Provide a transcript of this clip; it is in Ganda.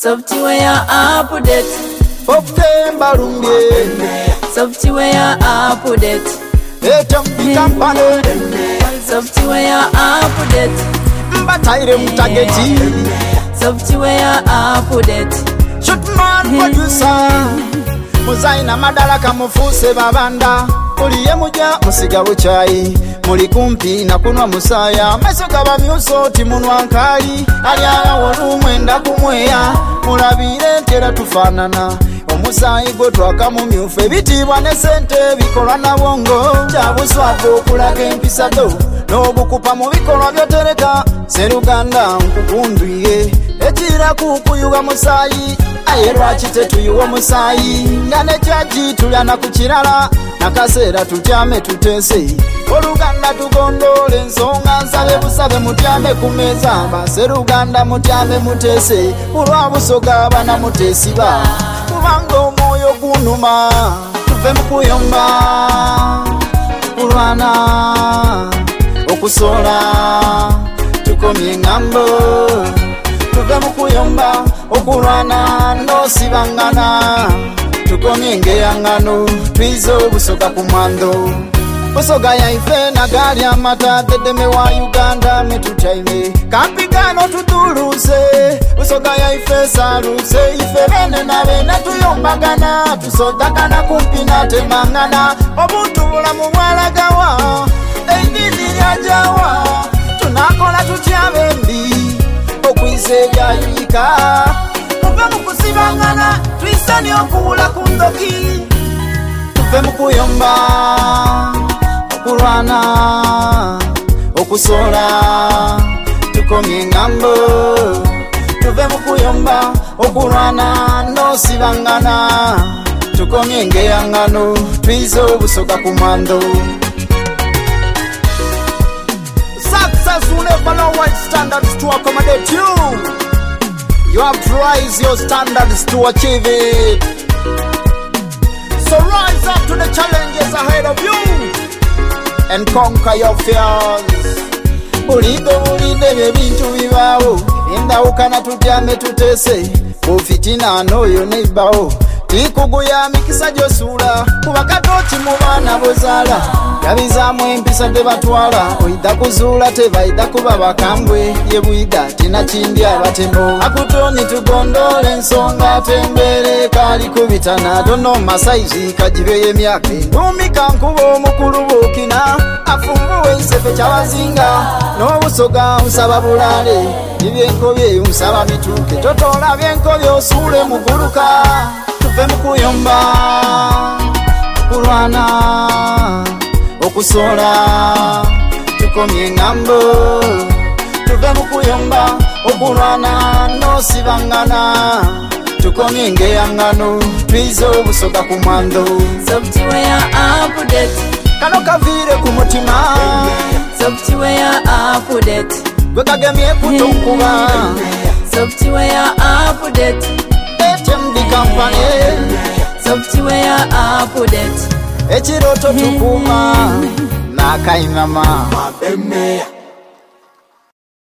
Software update. Poptemba lumbye. Software update. Etambi kampane. Software update. Mbataire mutageti. Software update. Shotman producer. Muzaina madalaka mufuse babanda. Muliye muja musiga buchayi. Muli kumpi na kunwa musaya. Maiso gaba myuso timunwa nkali. Aliala wolumwenda kumweya. Mulabire ntera tufanana. Omusayi gwe twakamu myufu ebitibwa ne sente bikolwa na bongo. Kyabuswavu okulaga empisa do. N'obukupa mu bikolwa byotereka. Seruganda nkukundwiye. Ekira kukuyuga musayi. Aye lwaki tetuyuwa musayi. Nga ne jaji tulyana ku kirala. Nakasera tutyame tutese. Oluganda tugondole ensonga nsabe busabe mutyame ku meza. Baseruganda mutyame mutese. Kulwa busoga bana mutesiba. Kubanga omwoyo gunuma. Tuve mu kuyomba. Kulwana okusola. Tukomye ngambo. Tuve mu kuyomba. Okulwana nosibangana. Tukomye ngeyangano. Twizo busoga ku mwando. Busoga ya ife na gari amata. Dedeme wa Uganda metutaime. Kampigano tutuluse. Busoga ya ife saluse. Ife bene na bene tuyombagana. Tusodagana kumpina temangana. Obutu bula mumwalagawa. Eidini yajawa. Tunakola tutyabe mbi. Okwize yayika. Tuve mukusibangana. Twisani okuwula kundoki. Tuve mukuyomba. Okulwana okusola tukomye ngambo. Tuve mukuyomba okulwana nosibangana. Tukomye ngeyangano twizo busoga ku mwando. Success will never know what standards to accommodate you. You have to raise your standards to achieve it. So rise up to the challenges ahead of you and conquer your fears. Bulide bebintu bibawo. Endawukana tutyame tutese. Bufitina noyo nebawo. Tikuguya mikisa josula. Kubakatoti mu bana bozala. Yabizamu empisa tebatwala. Oida kuzula tebaida kuba bakambwe. Yebuida tina chindi abatembo. Akutoni tugondole ensonga tembere kali kubitana. Dono masaizi kajibeye myake. Numika nkubo mukulubukina. Afumbuwe isefe chawazinga. No busoga usaba bulale. Ibyenkobye usaba mituke. Totola byenkobye osule muguruka. Tuve mukuyomba. Kulwana okusola tukomye ngambo. Tuve mukuyomba okulwana nosibangana. Tukomye ngeyangano twizo busoga ku mwando. Software update. Kano kavire ku mutima. Software update. Gwe kagemye kutonkuba. Software update. Etambi kampane. Software update. Echiroto tukuma. Nakaimama.